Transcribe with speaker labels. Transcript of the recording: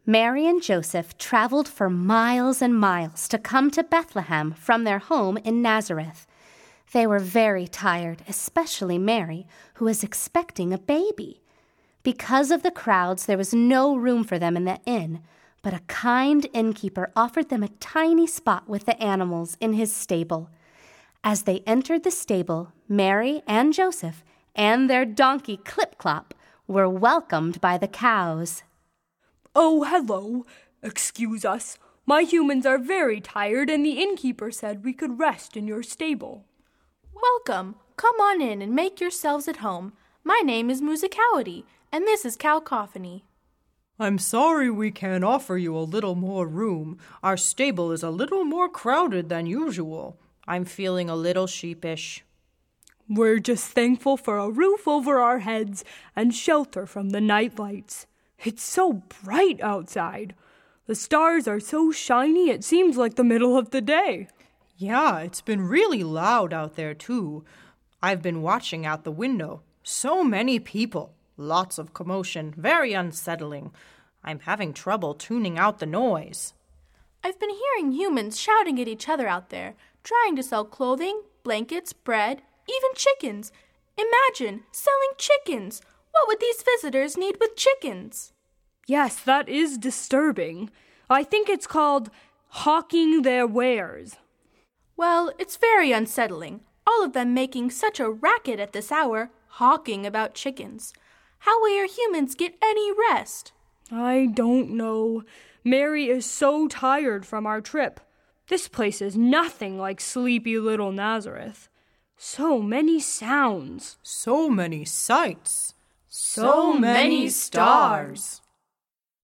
Speaker 1: Mary and Joseph traveled for miles and miles to come to Bethlehem from their home in Nazareth. They were very tired, especially Mary, who was expecting a baby. Because of the crowds, there was no room for them in the inn, but a kind innkeeper offered them a tiny spot with the animals in his stable. As they entered the stable, Mary and Joseph and their donkey Clip-Clop were welcomed by the cows.
Speaker 2: "Oh, hello. Excuse us. My humans are very tired, and the innkeeper said we could rest in your stable."
Speaker 3: "Welcome. Come on in and make yourselves at home. My name is Musicality, and this is Cowcophony."
Speaker 4: "I'm sorry we can't offer you a little more room. Our stable is a little more crowded than usual. I'm feeling a little sheepish."
Speaker 2: "We're just thankful for a roof over our heads and shelter from the night lights. It's so bright outside. The stars are so shiny it seems like the middle of the day."
Speaker 4: "Yeah, it's been really loud out there, too. I've been watching out the window. So many people. Lots of commotion. Very unsettling. I'm having trouble tuning out the noise."
Speaker 3: "I've been hearing humans shouting at each other out there, trying to sell clothing, blankets, bread, even chickens. Imagine selling chickens! What would these visitors need with chickens?"
Speaker 2: "Yes, that is disturbing. I think it's called hawking their wares."
Speaker 3: "Well, it's very unsettling. All of them making such a racket at this hour, hawking about chickens. How will your humans get any rest?"
Speaker 2: "I don't know. Mary is so tired from our trip. This place is nothing like sleepy little Nazareth. So many sounds.
Speaker 4: So many sights.
Speaker 3: So many stars.